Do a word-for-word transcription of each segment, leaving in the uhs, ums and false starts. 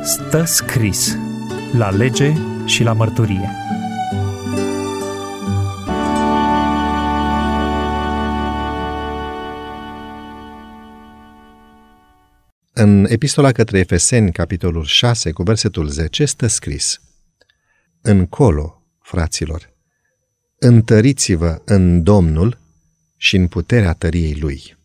Stă scris la lege și la mărturie. În Epistola către Efeseni, capitolul șase, cu versetul zece, stă scris: Încolo, fraților, întăriți-vă în Domnul și în puterea tăriei Lui.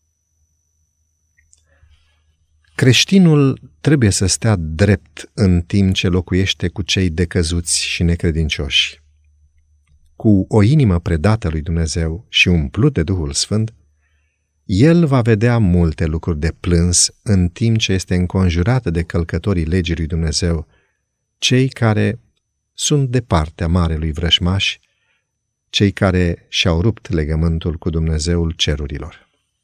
Creștinul trebuie să stea drept în timp ce locuiește cu cei decăzuți și necredincioși. Cu o inimă predată lui Dumnezeu și umplut de Duhul Sfânt, el va vedea multe lucruri de plâns în timp ce este înconjurat de călcătorii legii lui Dumnezeu, cei care sunt de partea marelui vrăjmaș, cei care și-au rupt legământul cu Dumnezeul cerurilor.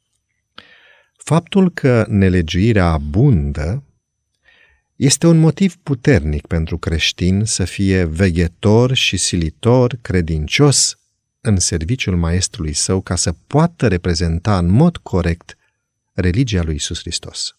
Faptul că nelegiuirea abundă este un motiv puternic pentru creștin să fie veghetor și silitor, credincios în serviciul maestrului său, ca să poată reprezenta în mod corect religia lui Iisus Hristos.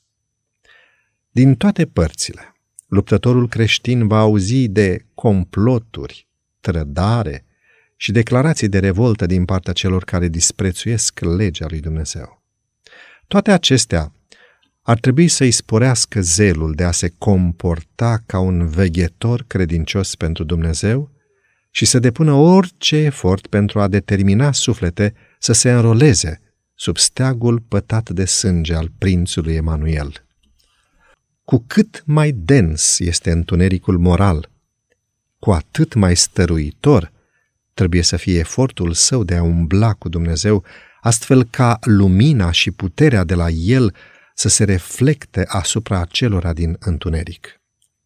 Din toate părțile, luptătorul creștin va auzi de comploturi, trădare și declarații de revoltă din partea celor care disprețuiesc legea lui Dumnezeu. Toate acestea ar trebui să-i sporească zelul de a se comporta ca un veghetor credincios pentru Dumnezeu și să depună orice efort pentru a determina suflete să se înroleze sub steagul pătat de sânge al prințului Emanuel. Cu cât mai dens este întunericul moral, cu atât mai stăruitor trebuie să fie efortul său de a umbla cu Dumnezeu, astfel ca lumina și puterea de la el să se reflecte asupra acelora din întuneric.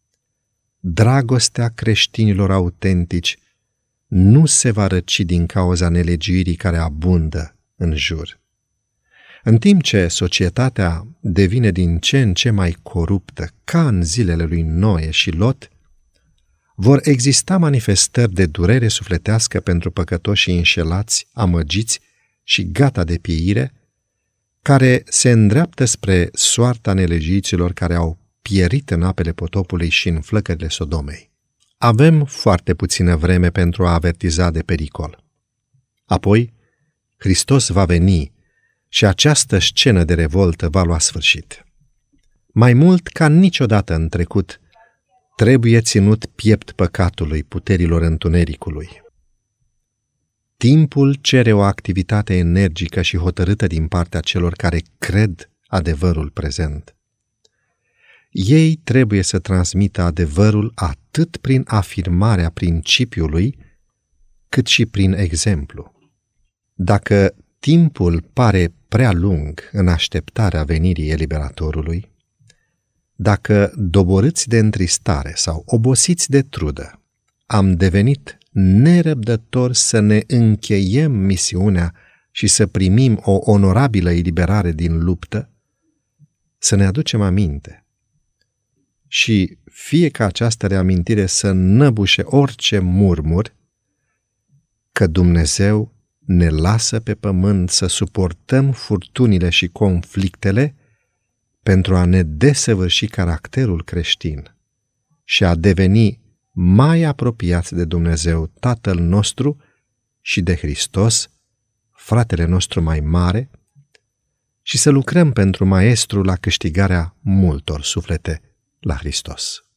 Dragostea creștinilor autentici nu se va răci din cauza nelegiuirii care abundă în jur. În timp ce societatea devine din ce în ce mai coruptă, ca în zilele lui Noe și Lot, vor exista manifestări de durere sufletească pentru păcătoșii înșelați, amăgiți și gata de pieire, care se îndreaptă spre soarta nelegiuiților care au pierit în apele potopului și în flăcările Sodomei. Avem foarte puțină vreme pentru a avertiza de pericol. Apoi, Hristos va veni și această scenă de revoltă va lua sfârșit. Mai mult ca niciodată în trecut, trebuie ținut piept păcatului, puterilor întunericului. Timpul cere o activitate energică și hotărâtă din partea celor care cred adevărul prezent. Ei trebuie să transmită adevărul atât prin afirmarea principiului, cât și prin exemplu. Dacă timpul pare prea lung în așteptarea venirii eliberatorului, dacă, doborâți de întristare sau obosiți de trudă, am devenit nerăbdători să ne încheiem misiunea și să primim o onorabilă eliberare din luptă, să ne aducem aminte. Și fie ca această reamintire să năbușe orice murmur, că Dumnezeu ne lasă pe pământ să suportăm furtunile și conflictele pentru a ne desăvârși caracterul creștin și a deveni mai apropiați de Dumnezeu Tatăl nostru și de Hristos, fratele nostru mai mare, și să lucrăm pentru Maestru la câștigarea multor suflete la Hristos.